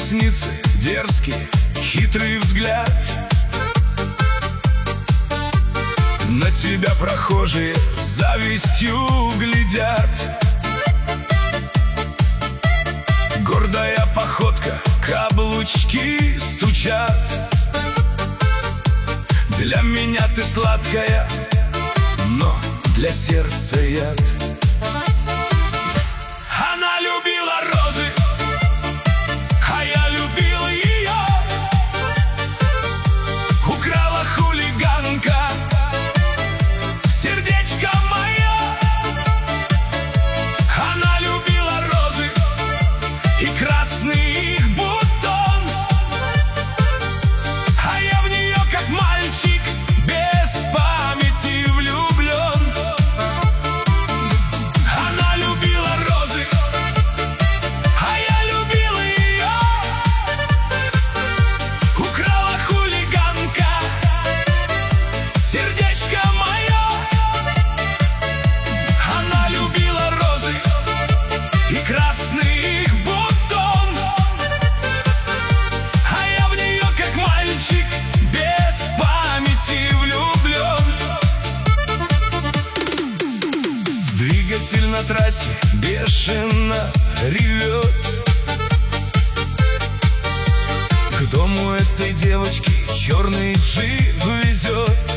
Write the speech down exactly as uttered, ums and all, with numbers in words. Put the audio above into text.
ресницы, дерзкий, хитрый взгляд. На тебя прохожие с завистью глядят. Гордая походка, каблучки стучат. Для меня ты сладкая, но для сердца яд. Она любила розы, а я любил ее. Украла хулиганка сердечко мое. Она любила розы и красный их бутон, а я в нее как мальчик без памяти влюблен. Она любила розы, а я любил ее. Украла хулиганка сердечко мое. Она любила розы и красный их бутон, а я в нее как мальчик без памяти влюблен. Двигатель на трассе бешено ревет. К дому этой девочки черный джип везет.